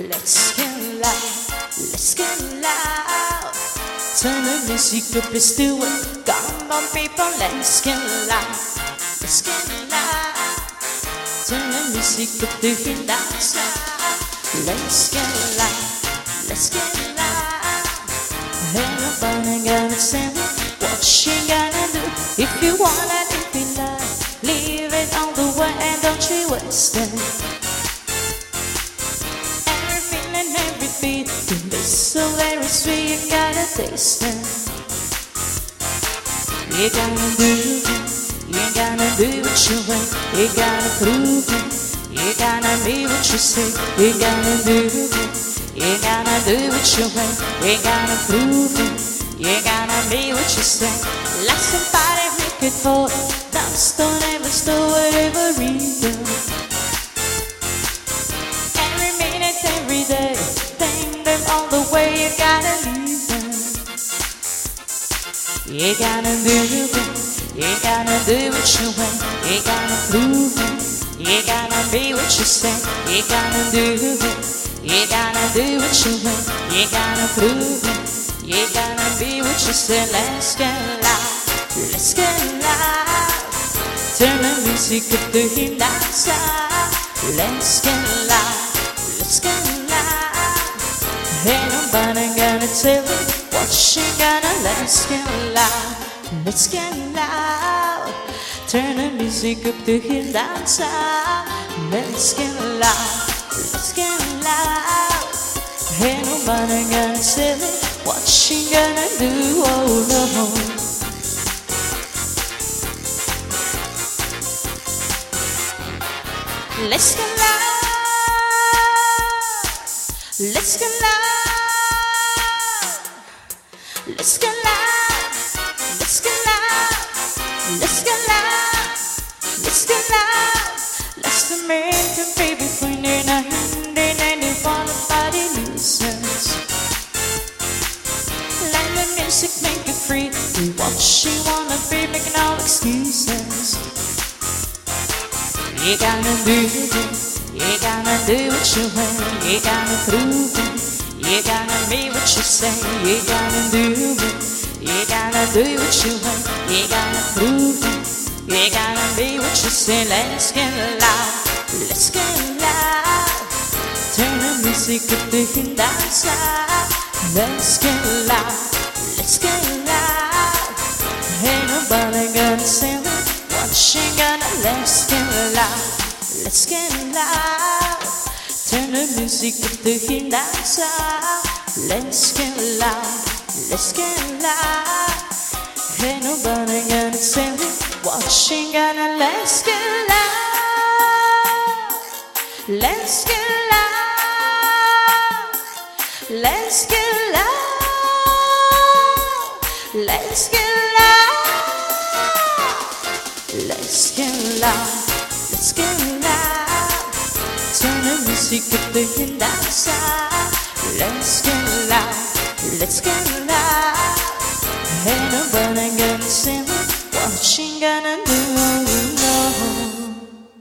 let's get loud, let's get loud. Turn the music up, let's do it. Come on people, let's get loud, let's get loud. Turn the music up to hit outside. Let's get loud, let's get loud. Ain't nobody gonna say what she gonna do. If you wanna live in love, leave it all the way and don't you waste it. Everything and every beat can be so very sweet, you gotta taste it. You gotta do it, you gotta do what you want, you gotta prove it. You gotta be what you say, you gotta do it. You gotta do what you want, you gotta prove it. You gotta be what you say. Let somebody make it for you. Don't ever store every day. Every minute, every day. Thank them all the way, you gotta leave them. You gotta do it. You gotta do what you want, you gotta prove it. You gotta be what you say, you gotta do it. You gotta do what you want, you gotta prove it. You gotta be what you say. Let's get loud, let's get loud. Turn the music up to him outside. Let's get loud, let's get loud. Ain't nobody gonna tell you what she gonna. Let's get loud, let's get loud. Turn the music up to him outside. Let's get loud, let's get loud. Ain't nobody gonna tell me what she gonna do. Oh no. Let's get loud, let's get loud. Let's get loud, let's get loud. Let's get loud, let's get loud. Let's the man can be between you and I. Body nuisance. Let the music make it free. Do what she wanna be, making all excuses. You gotta do it. You gotta do what you want. You gotta prove it. You gotta be what you say. You gotta do it. You gotta do what you want. You gotta prove it. You gotta be what you say. Let's get loud, let's get loud. Turn the music up to him outside. Let's get loud, let's get loud. Ain't nobody gonna say what she gonna. Let's get loud, let's get loud. Turn the music up to him outside. Let's get loud, let's get loud. Ain't nobody gonna say what she gonna. Let's get loud, let's get loud. Let's get loud, let's get loud. Let's get loud, let's get loud. Turn the music up to him outside. Let's get loud, let's get loud. Ain't nobody gonna say what she gonna do.